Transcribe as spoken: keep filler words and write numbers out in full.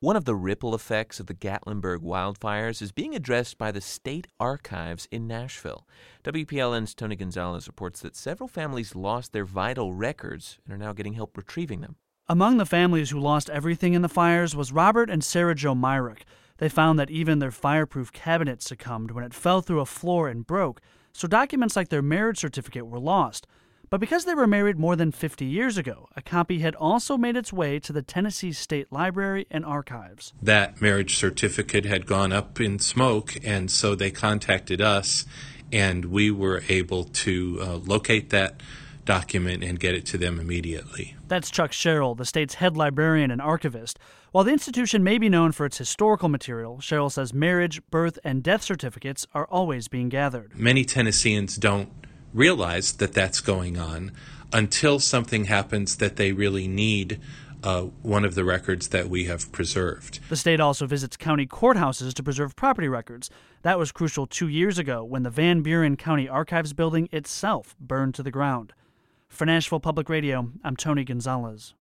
One of the ripple effects of the Gatlinburg wildfires is being addressed by the State Archives in Nashville. W P L N's Tony Gonzalez reports that several families lost their vital records and are now getting help retrieving them. Among the families who lost everything in the fires was Robert and Sarah Jo Myrick. They found that even their fireproof cabinet succumbed when it fell through a floor and broke, so documents like their marriage certificate were lost. But because they were married more than fifty years ago, a copy had also made its way to the Tennessee State Library and Archives. That marriage certificate had gone up in smoke, and so they contacted us, and we were able to uh, locate that document and get it to them immediately. That's Chuck Sherrill, the state's head librarian and archivist. While the institution may be known for its historical material, Sherrill says marriage, birth, and death certificates are always being gathered. Many Tennesseans don't realize that that's going on until something happens that they really need uh, one of the records that we have preserved. The state also visits county courthouses to preserve property records. That was crucial two years ago when the Van Buren County Archives building itself burned to the ground. For Nashville Public Radio, I'm Tony Gonzalez.